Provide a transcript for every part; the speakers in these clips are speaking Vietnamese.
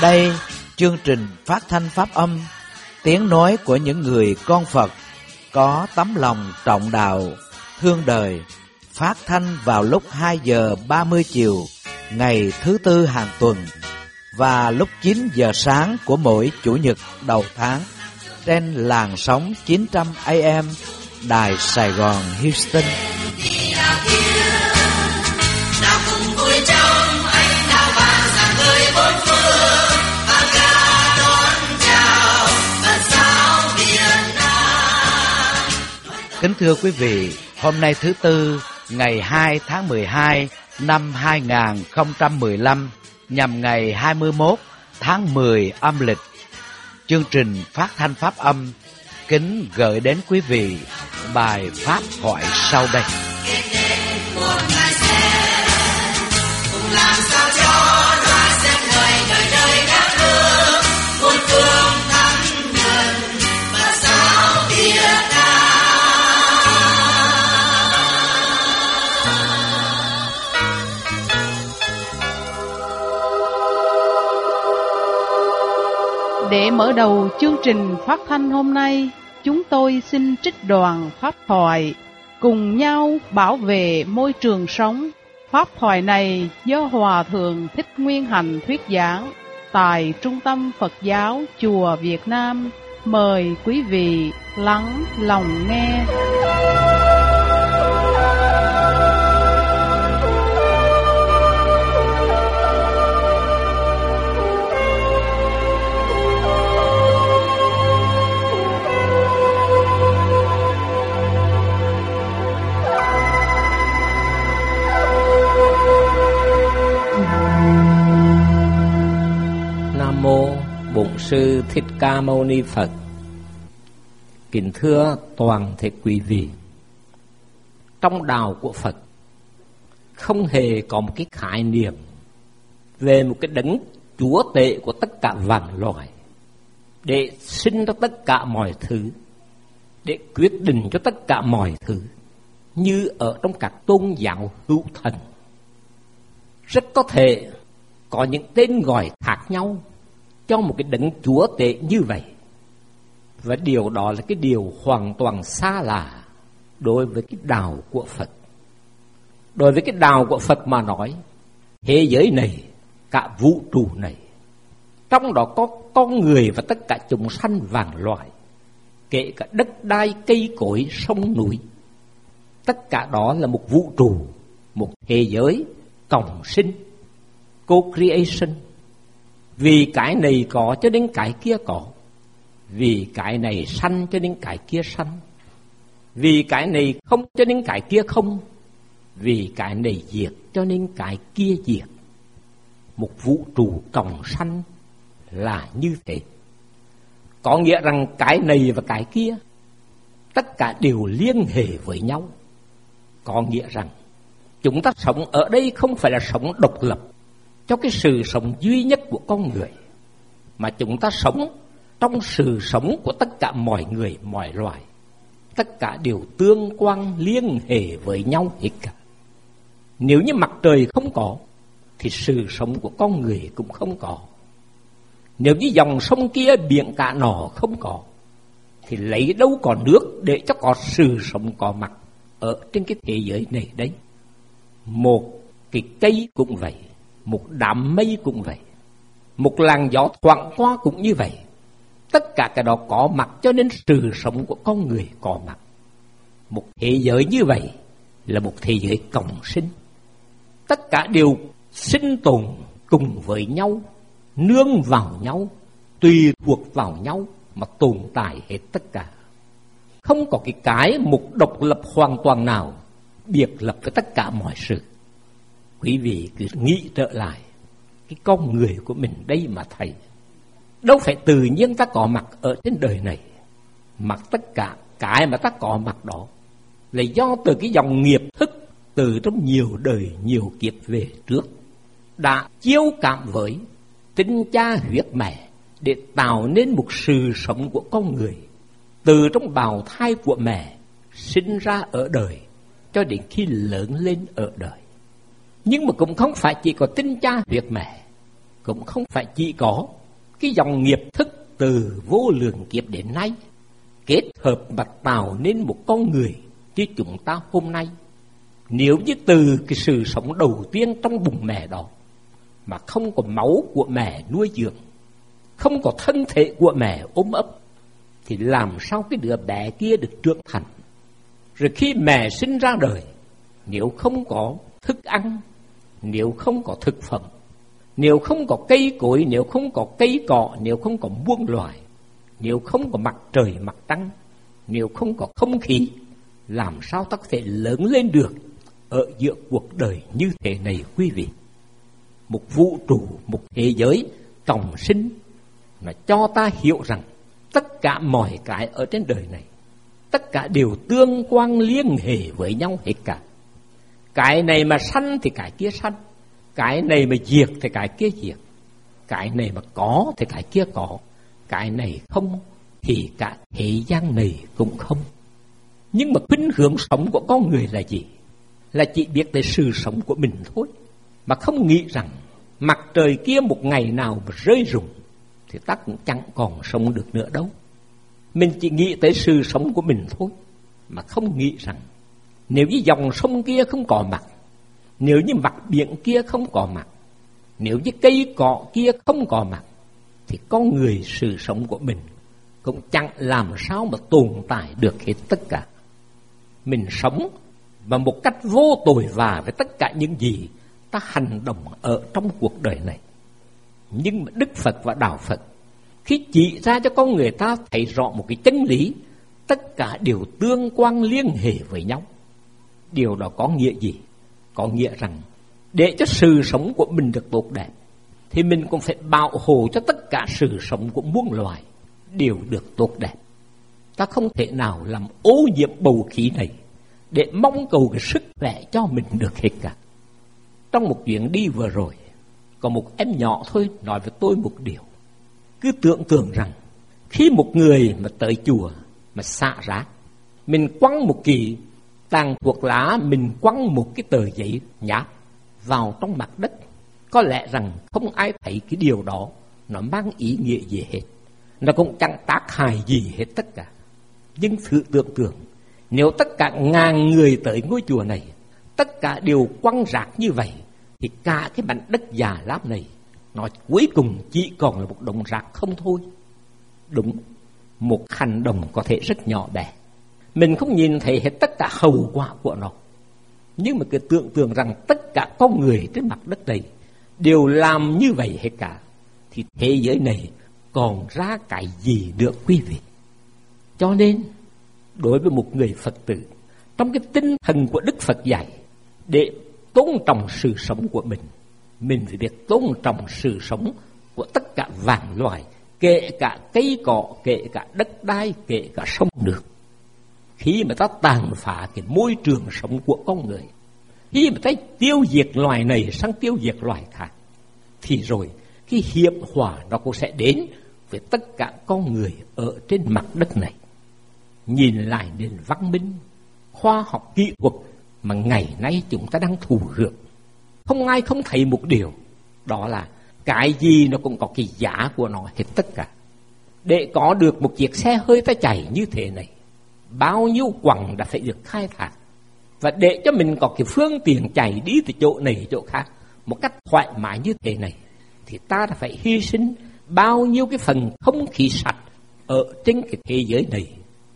Đây, chương trình phát thanh pháp âm, tiếng nói của những người con Phật có tấm lòng trọng đạo, thương đời, phát thanh vào lúc 2 giờ 30 chiều ngày thứ Tư hàng tuần và lúc 9 giờ sáng của mỗi Chủ nhật đầu tháng trên làn sóng 900 AM Đài Sài Gòn Houston. Kính thưa quý vị, hôm nay thứ Tư, ngày 2 tháng 12 năm 2015, nhằm ngày 21 tháng 10 âm lịch, chương trình phát thanh pháp âm kính gửi đến quý vị bài pháp thoại sau đây. Để mở đầu chương trình phát thanh hôm nay, chúng tôi xin trích đoạn pháp thoại cùng nhau bảo vệ môi trường sống. Pháp thoại này do Hòa Thượng Thích Nguyên Hạnh thuyết giảng tại Trung tâm Phật giáo Chùa Việt Nam. Mời quý vị lắng lòng nghe. Nam mô Bổn Sư Thích Ca Mâu Ni Phật. Kính thưa toàn thể quý vị, trong đạo của Phật không hề có một cái khái niệm về một cái đấng chúa tể của tất cả vạn loài để sinh ra tất cả mọi thứ, để quyết định cho tất cả mọi thứ, như ở trong các tôn giáo hữu thần. Rất có thể có những tên gọi khác nhau cho một cái đấng chúa tể như vậy, và điều đó là cái điều hoàn toàn xa lạ đối với cái đạo của Phật. Đối với cái đạo của Phật mà nói, thế giới này, cả vũ trụ này, trong đó có con người và tất cả chúng sanh vạn loài, kể cả đất đai, cây cối, sông núi, tất cả đó là một vũ trụ, một thế giới cộng sinh, co-creation. Vì cái này có cho đến cái kia có, vì cái này sanh cho đến cái kia sanh, vì cái này không cho đến cái kia không, vì cái này diệt cho nên cái kia diệt. Một vũ trụ cộng sanh là như thế. Có nghĩa rằng cái này và cái kia tất cả đều liên hệ với nhau. Có nghĩa rằng chúng ta sống ở đây không phải là sống độc lập cho cái sự sống duy nhất của con người, mà chúng ta sống trong sự sống của tất cả mọi người, mọi loài. Tất cả đều tương quan liên hệ với nhau hết cả. Nếu như mặt trời không có thì sự sống của con người cũng không có. Nếu như dòng sông kia, biển cả nọ không có thì lấy đâu có nước để cho có sự sống có mặt ở trên cái thế giới này đấy. Một cái cây cũng vậy, một đám mây cũng vậy, một làn gió thoảng qua cũng như vậy. Tất cả cái đó có mặt cho nên sự sống của con người có mặt. Một thế giới như vậy là một thế giới cộng sinh. Tất cả đều sinh tồn cùng với nhau, nương vào nhau, tùy thuộc vào nhau mà tồn tại hết tất cả. Không có cái một độc lập hoàn toàn nào biệt lập với tất cả mọi sự. Quý vị cứ nghĩ trở lại cái con người của mình đây mà thấy, đâu phải tự nhiên ta có mặt ở trên đời này, mà tất cả cái mà ta có mặt đó là do từ cái dòng nghiệp thức từ trong nhiều đời nhiều kiếp về trước đã chiếu cảm với tinh cha huyết mẹ để tạo nên một sự sống của con người từ trong bào thai của mẹ sinh ra ở đời cho đến khi lớn lên ở đời. Nhưng mà cũng không phải chỉ có tinh cha huyết mẹ, cũng không phải chỉ có cái dòng nghiệp thức từ vô lượng kiếp đến nay kết hợp và tạo nên một con người như chúng ta hôm nay. Nếu như từ cái sự sống đầu tiên trong bụng mẹ đó mà không có máu của mẹ nuôi dưỡng, không có thân thể của mẹ ôm ấp, thì làm sao cái đứa bé kia được trưởng thành? Rồi khi mẹ sinh ra đời, nếu không có thức ăn, nếu không có thực phẩm, nếu không có cây cối, nếu không có cây cỏ, nếu không có muôn loài, nếu không có mặt trời mặt trăng, nếu không có không khí, làm sao ta có thể lớn lên được ở giữa cuộc đời như thế này quý vị? Một vũ trụ, một thế giới trọng sinh mà cho ta hiểu rằng tất cả mọi cái ở trên đời này, tất cả đều tương quan liên hệ với nhau hết cả. Cái này mà sanh thì cái kia sanh, cái này mà diệt thì cái kia diệt, cái này mà có thì cái kia có, cái này không thì cả thế gian này cũng không. Nhưng mà khuynh hướng sống của con người là gì? Là chỉ biết tới sự sống của mình thôi, mà không nghĩ rằng mặt trời kia một ngày nào mà rơi rụng thì ta cũng chẳng còn sống được nữa đâu. Mình chỉ nghĩ tới sự sống của mình thôi, mà không nghĩ rằng nếu như dòng sông kia không có mặt, nếu như mặt biển kia không có mặt, nếu như cây cỏ kia không có mặt, thì con người sự sống của mình cũng chẳng làm sao mà tồn tại được hết tất cả. Mình sống và một cách vô tội vạ với tất cả những gì ta hành động ở trong cuộc đời này. Nhưng mà Đức Phật và Đạo Phật khi chỉ ra cho con người ta thấy rõ một cái chân lý, tất cả đều tương quan liên hệ với nhau. Điều đó có nghĩa gì? Có nghĩa rằng để cho sự sống của mình được tốt đẹp thì mình cũng phải bảo hộ cho tất cả sự sống của muôn loài đều được tốt đẹp. Ta không thể nào làm ô nhiễm bầu khí này để mong cầu cái sức khỏe cho mình được hết cả. Trong một chuyến đi vừa rồi, có một em nhỏ thôi nói với tôi một điều. Cứ tưởng tượng rằng khi một người mà tới chùa mà xả rác, mình quăng một kỳ tàn thuốc lá, mình quăng một cái tờ giấy nháp vào trong mặt đất, có lẽ rằng không ai thấy cái điều đó nó mang ý nghĩa gì hết, nó cũng chẳng tác hại gì hết tất cả. Nhưng thử tưởng tượng, nếu tất cả ngàn người tới ngôi chùa này, tất cả đều quăng rác như vậy, thì cả cái mảnh đất già lắm này, nó cuối cùng chỉ còn là một đống rác không thôi. Đúng, một hành động có thể rất nhỏ bé, mình không nhìn thấy hết tất cả hậu quả của nó. Nhưng mà cứ tưởng tượng rằng tất cả con người trên mặt đất này đều làm như vậy hết cả, thì thế giới này còn ra cái gì nữa quý vị? Cho nên, đối với một người Phật tử, trong cái tinh thần của Đức Phật dạy, để tôn trọng sự sống của mình phải biết tôn trọng sự sống của tất cả vạn loài, kể cả cây cỏ, kể cả đất đai, kể cả sông nước. Khi mà ta tàn phá cái môi trường sống của con người, khi mà ta tiêu diệt loài này sang tiêu diệt loài khác, thì rồi cái hiểm họa nó cũng sẽ đến với tất cả con người ở trên mặt đất này. Nhìn lại nền văn minh, khoa học kỹ thuật mà ngày nay chúng ta đang thụ hưởng, không ai không thấy một điều, đó là cái gì nó cũng có cái giá của nó hết tất cả. Để có được một chiếc xe hơi ta chạy như thế này, bao nhiêu quặng đã phải được khai thác. Và để cho mình có cái phương tiện chạy đi từ chỗ này chỗ khác một cách thoải mái như thế này, thì ta đã phải hy sinh bao nhiêu cái phần không khí sạch ở trên cái thế giới này.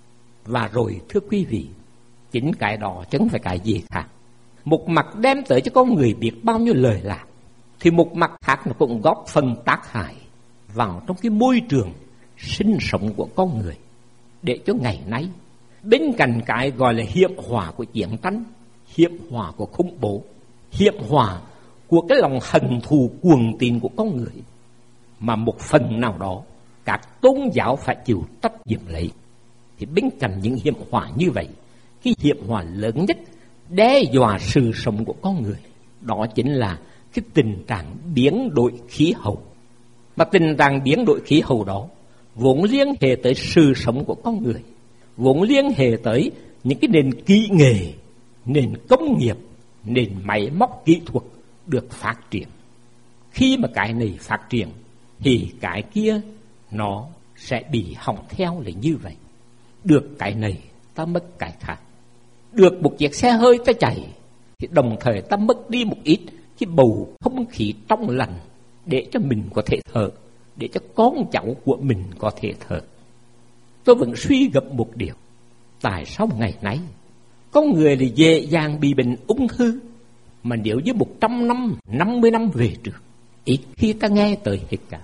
Và rồi thưa quý vị, chính cái đó chứ không phải cái gì khác. Một mặt đem tới cho con người biết bao nhiêu lời lạc, thì một mặt khác nó cũng góp phần tác hại vào trong cái môi trường sinh sống của con người. Để cho ngày nay, bên cạnh cái gọi là hiểm họa của chiến tranh, hiểm họa của khủng bố, hiểm họa của cái lòng hận thù cuồng tín của con người, mà một phần nào đó các tôn giáo phải chịu trách nhiệm lấy, thì bên cạnh những hiểm họa như vậy, cái hiểm họa lớn nhất đe dọa sự sống của con người, đó chính là cái tình trạng biến đổi khí hậu. Mà tình trạng biến đổi khí hậu đó vốn liên hệ tới sự sống của con người, vốn liên hệ tới những cái nền kỹ nghệ, nền công nghiệp, nền máy móc kỹ thuật được phát triển. Khi mà cái này phát triển thì cái kia nó sẽ bị hỏng theo là như vậy. Được cái này ta mất cái khác. Được một chiếc xe hơi ta chạy thì đồng thời ta mất đi một ít cái bầu không khí trong lành để cho mình có thể thở, để cho con cháu của mình có thể thở. Tôi vẫn suy gẫm một điều, tại sao ngày nay con người là dễ dàng bị bệnh ung thư, mà nếu như 100 năm, 50 năm về trước, ít khi ta nghe tới hết cả.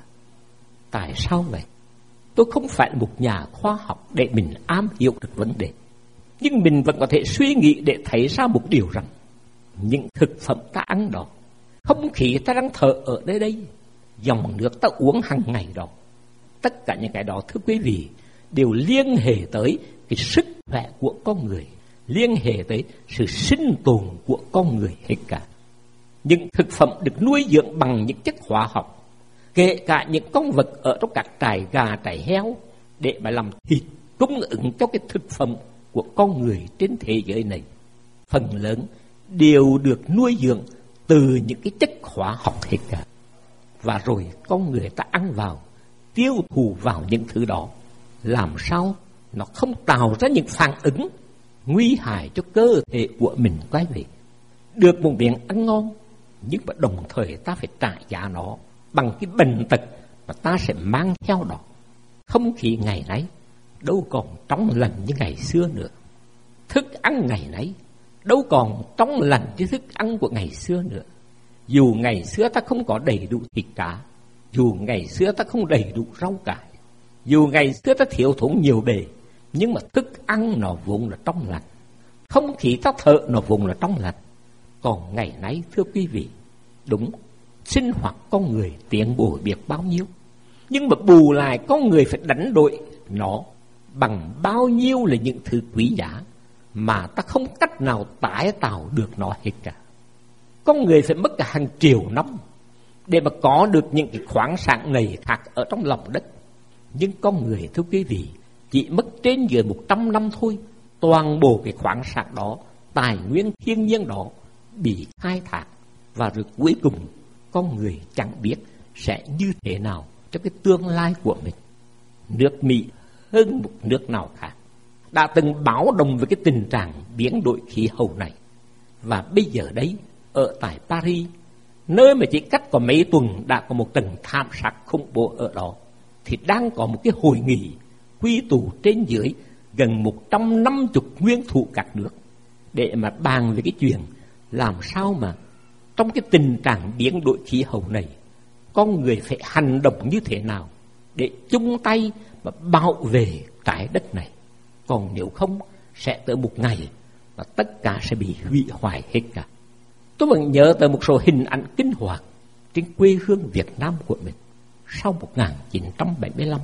Tại sao vậy? Tôi không phải là một nhà khoa học để mình am hiểu được vấn đề, nhưng mình vẫn có thể suy nghĩ để thấy ra một điều rằng những thực phẩm ta ăn đó, không khí ta đang thở ở đây, dòng nước ta uống hàng ngày đó, tất cả những cái đó thưa quý vị đều liên hệ tới cái sức khỏe của con người, liên hệ tới sự sinh tồn của con người hết cả. Những thực phẩm được nuôi dưỡng bằng những chất hóa học, kể cả những con vật ở trong các trại gà, trại heo để mà làm thịt cung ứng cho cái thực phẩm của con người trên thế giới này, phần lớn đều được nuôi dưỡng từ những cái chất hóa học hết cả. Và rồi con người ta ăn vào, tiêu thụ vào những thứ đó, làm sao nó không tạo ra những phản ứng nguy hại cho cơ thể của mình. Quay về được một miệng ăn ngon, nhưng mà đồng thời ta phải trả giá nó bằng cái bệnh tật mà ta sẽ mang theo đó. Không khí ngày nay đâu còn trong lành như ngày xưa nữa. Thức ăn ngày nay đâu còn trong lành như thức ăn của ngày xưa nữa. Dù ngày xưa ta không có đầy đủ thịt cá, dù ngày xưa ta không đầy đủ rau cải, dù ngày xưa ta thiếu thốn nhiều bề, nhưng mà thức ăn nó vốn là trong lành, không khí ta thở nó vốn là trong lành. Còn ngày nay thưa quý vị, đúng, sinh hoạt con người tiến bộ biết bao nhiêu, nhưng mà bù lại con người phải đánh đổi nó bằng bao nhiêu là những thứ quý giá mà ta không cách nào tái tạo được nó hết cả. Con người phải mất cả hàng triệu năm để mà có được những cái khoáng sản này khác ở trong lòng đất. Nhưng con người thưa quý vị chỉ mất trên dưới 100 năm thôi, toàn bộ cái khoáng sản đó, tài nguyên thiên nhiên đó bị khai thác, và rồi cuối cùng con người chẳng biết sẽ như thế nào cho cái tương lai của mình. Nước Mỹ hơn một nước nào khác đã từng báo động về cái tình trạng biến đổi khí hậu này, và bây giờ đấy ở tại Paris, nơi mà chỉ cách có mấy tuần đã có một trận thảm sát khủng bố ở đó, thì đang có một cái hội nghị quy tụ trên dưới gần 150 nguyên thủ các nước để mà bàn về cái chuyện làm sao mà trong cái tình trạng biến đổi khí hậu này, con người phải hành động như thế nào để chung tay mà bảo vệ trái đất này. Còn nếu không, sẽ tới một ngày và tất cả sẽ bị hủy hoại hết cả. Tôi vẫn nhớ tới một số hình ảnh kinh hoàng trên quê hương Việt Nam của mình. Sau 1975,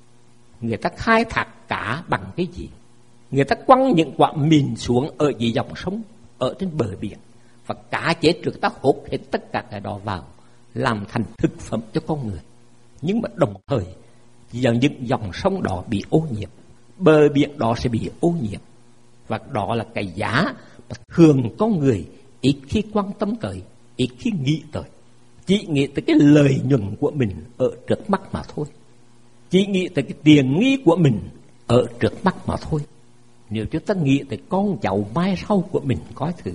người ta khai thác cá bằng cái gì? Người ta quăng những quả mìn xuống ở dưới dòng sông, ở trên bờ biển, và cá chết trước ta hút hết tất cả cái đó vào, làm thành thực phẩm cho con người. Nhưng mà đồng thời, những dòng sông đó bị ô nhiễm, bờ biển đó sẽ bị ô nhiễm. Và đó là cái giá mà thường con người ít khi quan tâm tới, ít khi nghĩ tới. Chỉ nghĩ tới cái lợi nhuận của mình ở trước mắt mà thôi. Chỉ nghĩ tới cái tiền nghi của mình ở trước mắt mà thôi. Nếu chúng ta nghĩ tới con cháu mai sau của mình, coi thử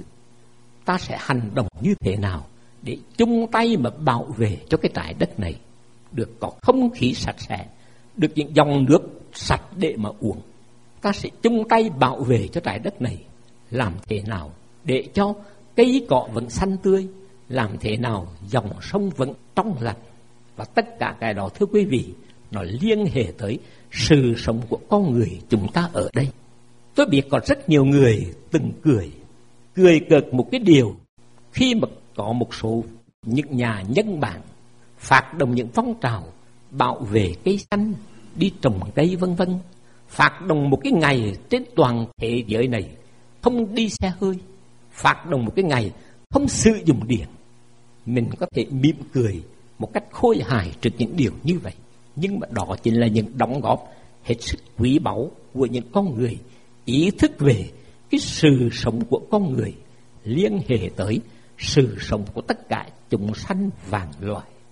ta sẽ hành động như thế nào để chung tay mà bảo vệ cho cái trái đất này được có không khí sạch sẽ, được những dòng nước sạch để mà uống. Ta sẽ chung tay bảo vệ cho trái đất này. Làm thế nào để cho cây cỏ vẫn xanh tươi, làm thế nào dòng sông vẫn trong lành. Và tất cả cái đó thưa quý vị, nó liên hệ tới sự sống của con người chúng ta ở đây. Tôi biết có rất nhiều người từng cười cợt một cái điều khi mà có một số những nhà nhân bản phát động những phong trào bảo vệ cây xanh, đi trồng cây vân vân, phát động một cái ngày trên toàn thế giới này không đi xe hơi, phát động một cái ngày không sử dụng điện. Mình có thể mỉm cười một cách khôi hài trước những điều như vậy, nhưng mà đó chính là những đóng góp hết sức quý báu của những con người ý thức về cái sự sống của con người liên hệ tới sự sống của tất cả chúng sanh vạn loài.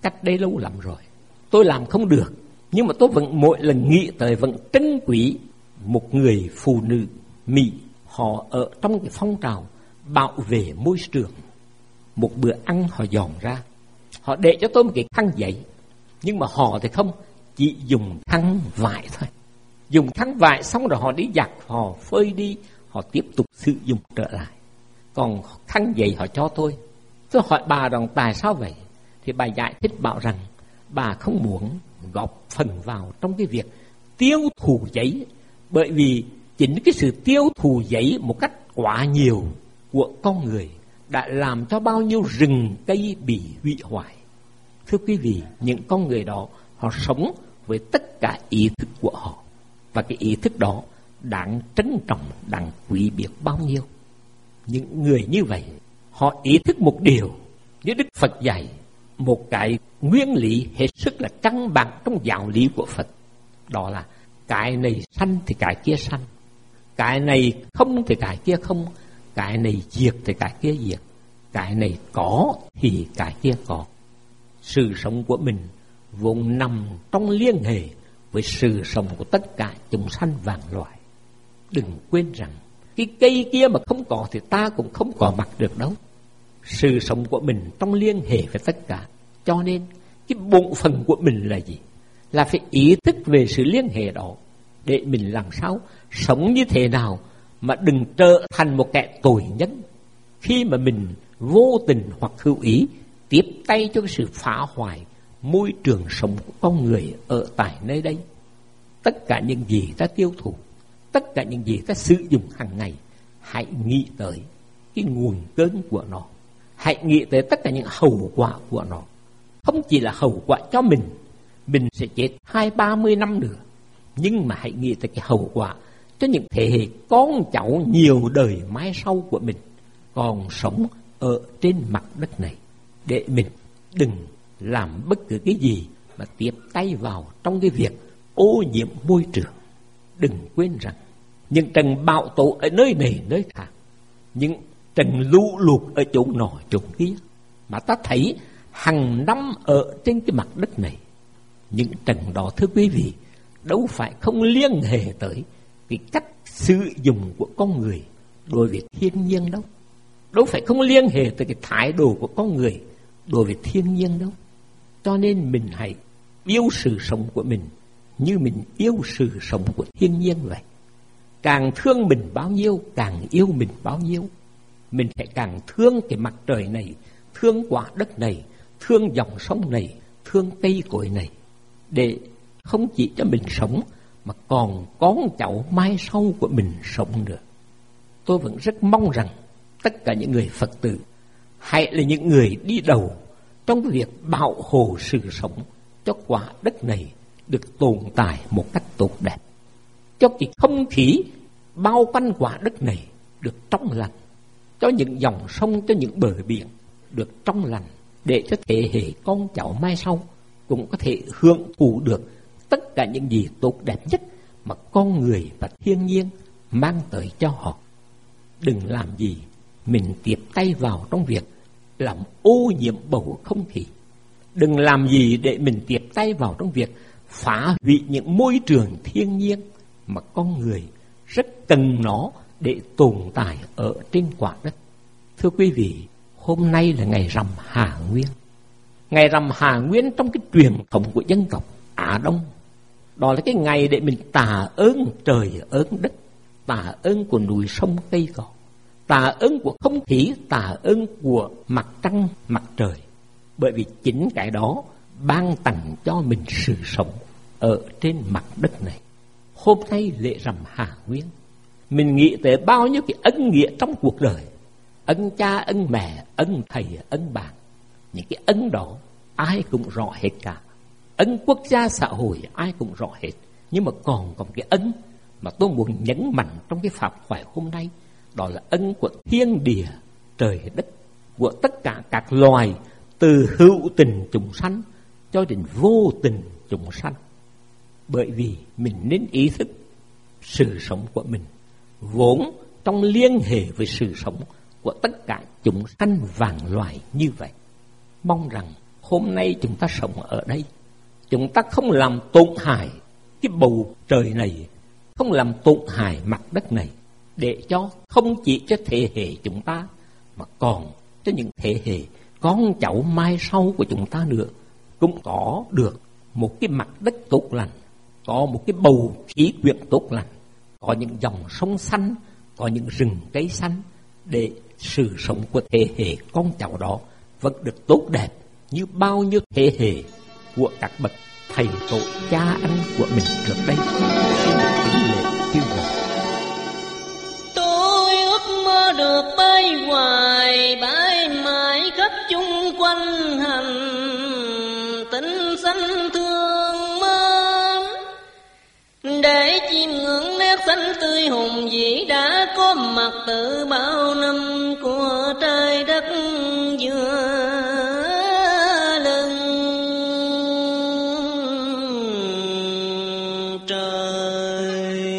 cách đây lâu lắm rồi. Tôi làm không được, nhưng mà tôi vẫn mỗi lần nghĩ tới vẫn trân quý một người phụ nữ Mỹ. Họ ở trong cái phong trào bảo vệ môi trường. Một bữa ăn họ dọn ra, họ để cho tôi một cái khăn giấy, nhưng mà họ thì không, chỉ dùng khăn vải thôi. Dùng khăn vải xong rồi họ đi giặt, họ phơi đi, họ tiếp tục sử dụng trở lại. Còn khăn giấy họ cho tôi. Tôi hỏi bà rằng tại sao vậy? Thì bà giải thích bảo rằng bà không muốn góp phần vào trong cái việc tiêu thụ giấy, bởi vì chính cái sự tiêu thụ giấy một cách quá nhiều của con người đã làm cho bao nhiêu rừng cây bị hủy hoại. Thưa quý vị, những con người đó họ sống với tất cả ý thức của họ, và cái ý thức đó đáng trân trọng, đáng quý biết bao nhiêu. Những người như vậy, họ ý thức một điều như Đức Phật dạy, một cái nguyên lý hết sức là căn bản trong giáo lý của Phật. Đó là cái này sanh thì cái kia sanh, cái này không thì cái kia không, cái này diệt thì cái kia diệt, cái này có thì cái kia có. Sự sống của mình vốn nằm trong liên hệ với sự sống của tất cả chúng sanh vạn loài. Đừng quên rằng cái cây kia mà không có thì ta cũng không có mặt được đâu. Sự sống của mình trong liên hệ với tất cả. Cho nên cái bổn phận của mình là gì? Là phải ý thức về sự liên hệ đó, để mình làm sao sống như thế nào mà đừng trở thành một kẻ tội nhân khi mà mình vô tình hoặc hữu ý tiếp tay cho cái sự phá hoại môi trường sống của con người ở tại nơi đây. Tất cả những gì ta tiêu thụ, tất cả những gì ta sử dụng hàng ngày, hãy nghĩ tới cái nguồn cơn của nó. Hãy nghĩ tới tất cả những hậu quả của nó. Không chỉ là hậu quả cho mình sẽ chết 20-30 năm nữa, nhưng mà hãy nghĩ tới cái hậu quả cho những thế hệ con cháu nhiều đời mai sau của mình còn sống ở trên mặt đất này. Để mình đừng làm bất cứ cái gì mà tiếp tay vào trong cái việc ô nhiễm môi trường. Đừng quên rằng những trận bão tố ở nơi này nơi khác, những trận lũ lụt ở chỗ nọ chỗ kia mà ta thấy hàng năm ở trên cái mặt đất này, những trận đó thưa quý vị đâu phải không liên hệ tới cái cách sử dụng của con người đối với thiên nhiên đâu. Đâu phải không liên hệ tới cái thái độ của con người đối với thiên nhiên đâu. Cho nên mình hãy yêu sự sống của mình như mình yêu sự sống của thiên nhiên vậy. Càng thương mình bao nhiêu, càng yêu mình bao nhiêu. Mình sẽ càng thương cái mặt trời này, thương quả đất này, thương dòng sông này, thương cây cối này, để không chỉ cho mình sống mà còn con cháu mai sau của mình sống nữa. Tôi vẫn rất mong rằng tất cả những người Phật tử hãy là những người đi đầu trong cái việc bảo hộ sự sống cho quả đất này được tồn tại một cách tốt đẹp, cho cái không khí bao quanh quả đất này được trong lành, cho những dòng sông, cho những bờ biển được trong lành, để cho thế hệ con cháu mai sau cũng có thể hưởng thụ được tất cả những gì tốt đẹp nhất mà con người và thiên nhiên mang tới cho họ. Đừng làm gì mình tiếp tay vào trong việc làm ô nhiễm bầu không khí. Đừng làm gì để mình tiếp tay vào trong việc phá hủy những môi trường thiên nhiên mà con người rất cần nó để tồn tại ở trên quả đất. Thưa quý vị, hôm nay là ngày rằm Hà Nguyên. Ngày rằm Hà Nguyên trong cái truyền thống của dân tộc Á Đông, đó là cái ngày để mình tạ ơn trời ơn đất, tạ ơn của núi sông cây cỏ, tạ ơn của không khí, tạ ơn của mặt trăng mặt trời. Bởi vì chính cái đó ban tặng cho mình sự sống ở trên mặt đất này. Hôm nay lễ rằm Hà Nguyên, mình nghĩ tới bao nhiêu cái ân nghĩa trong cuộc đời. Ân cha, ân mẹ, ân thầy, ân bạn. Những cái ân đó ai cũng rõ hết cả. Ân quốc gia xã hội ai cũng rõ hết. Nhưng mà còn cái ân mà tôi muốn nhấn mạnh trong cái pháp thoại hôm nay, đó là ân của thiên địa, trời đất, của tất cả các loài, từ hữu tình chúng sanh cho đến vô tình chúng sanh. Bởi vì mình nên ý thức sự sống của mình vốn trong liên hệ với sự sống của tất cả chúng sanh vạn loài như vậy. Mong rằng hôm nay chúng ta sống ở đây, chúng ta không làm tổn hại cái bầu trời này, không làm tổn hại mặt đất này, để cho không chỉ cho thế hệ chúng ta mà còn cho những thế hệ con cháu mai sau của chúng ta nữa cũng có được một cái mặt đất tốt lành, có một cái bầu khí quyển tốt lành, có những dòng sông xanh, có những rừng cây xanh, để sự sống của thế hệ con cháu đó vẫn được tốt đẹp như bao nhiêu thế hệ của các bậc thầy tổ cha anh của mình trước đây. Xin được kính lễ kêu gọi. Tôi ước mơ được bay hoài, bay mãi khắp chung quanh hành tinh xanh thương mến, để chiêm ngưỡng nét xanh tươi hùng vĩ đã có mặt từ bao năm của trái đất giữa lưng trời.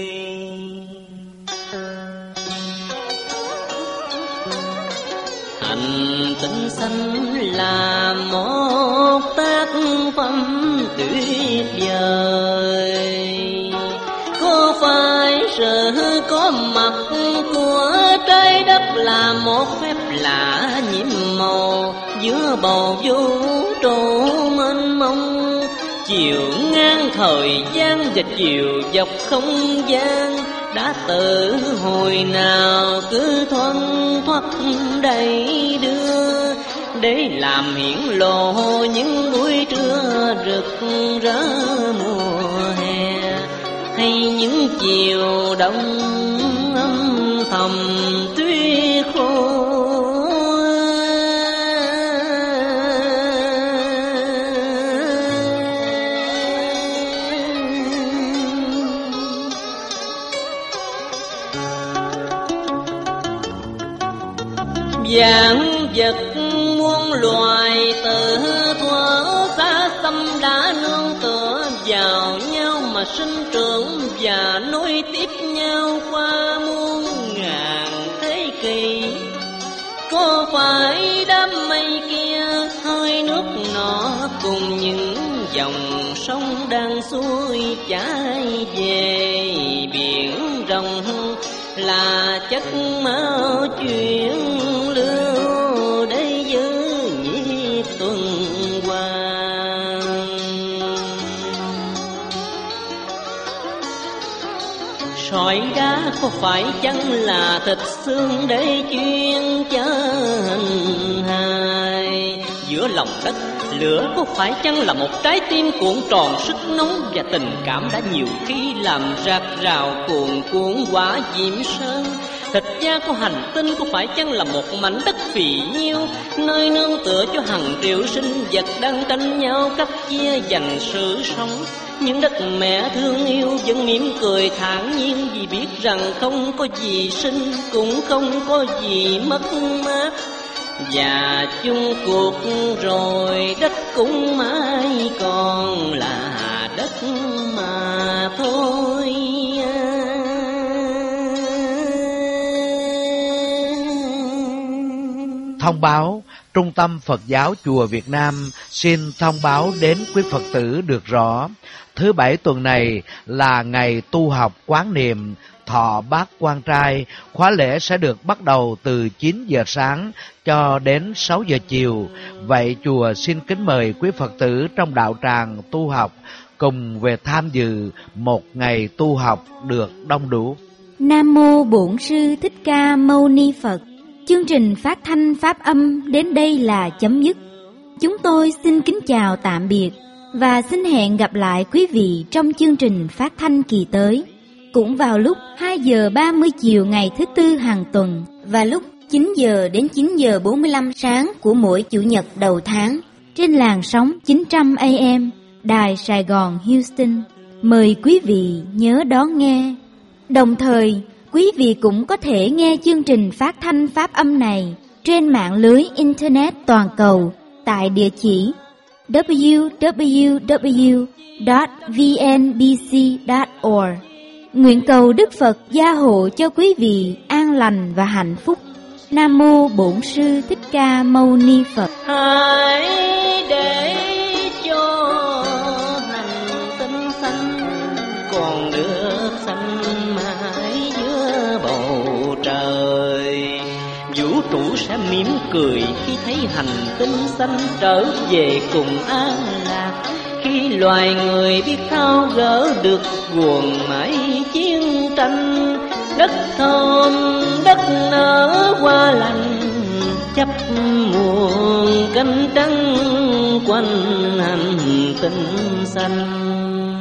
Hành tinh xanh là một tác phẩm tuyệt vời, có phải sự có mặt của trái đất là một phép lạ nhiệm màu giữa bầu vũ trụ mênh mông, chiều ngang thời gian và chiều dọc không gian đã từ hồi nào cứ thoăn thoắt đầy đưa, để làm hiển lộ những buổi trưa rực rỡ mùa hè, hay những chiều đông âm thầm tuyết khô. Vạn vật muôn loài từ thuở xa xăm đã nương tựa vào nhau mà sinh trưởng và nối tiếp nhau qua muôn ngàn thế kỷ. Có phải đám mây kia hơi nước nọ cùng những dòng sông đang xuôi chảy về biển rộng là chất máu chuyển lưu để giữ nhịp tuần hoàn. Sỏi đá có phải chăng là thịt xương để chuyên chở hình hài? Giữa lòng đất lửa có phải chăng là một trái tim cuộn tròn sức nóng và tình cảm đã nhiều khi làm rạc rào cuồn cuộn quả diệm sơn? Thịt da của hành tinh có phải chăng là một mảnh đất phì nhiêu, nơi nương tựa cho hàng triệu sinh vật đang tranh nhau cắt chia giành sự sống? Những đất mẹ thương yêu vẫn mỉm cười thản nhiên, vì biết rằng không có gì sinh cũng không có gì mất mát, và chung cuộc rồi đất cũng mãi còn là đất mà thôi. Thông báo, Trung tâm Phật giáo Chùa Việt Nam xin thông báo đến quý Phật tử được rõ, thứ Bảy tuần này là ngày tu học quán niệm thọ Bát Quan Trai. Khóa lễ sẽ được bắt đầu từ 9 giờ sáng cho đến 6 giờ chiều. Vậy chùa xin kính mời quý Phật tử trong đạo tràng tu học cùng về tham dự một ngày tu học được đông đủ. Nam mô Bổn Sư Thích Ca Mâu Ni Phật. Chương trình phát thanh pháp âm đến đây là chấm dứt. Chúng tôi xin kính chào tạm biệt và xin hẹn gặp lại quý vị trong chương trình phát thanh kỳ tới, cũng vào lúc 2 giờ 30 chiều ngày thứ Tư hàng tuần và lúc 9 giờ đến 9 giờ 45 sáng của mỗi Chủ nhật đầu tháng trên làn sóng 900 AM Đài Sài Gòn Houston. Mời quý vị nhớ đón nghe. Đồng thời, quý vị cũng có thể nghe chương trình phát thanh pháp âm này trên mạng lưới Internet toàn cầu tại địa chỉ www.vnbc.org. Nguyện cầu Đức Phật gia hộ cho quý vị an lành và hạnh phúc. Nam mô Bổn Sư Thích Ca Mâu Ni Phật. Hãy để vũ sẽ mỉm cười khi thấy hành tinh xanh trở về cùng an lạc. Khi loài người biết tháo gỡ được guồng mãi chiến tranh, đất thơm đất nở hoa lành chấp muôn cánh trắng quanh hành tinh xanh.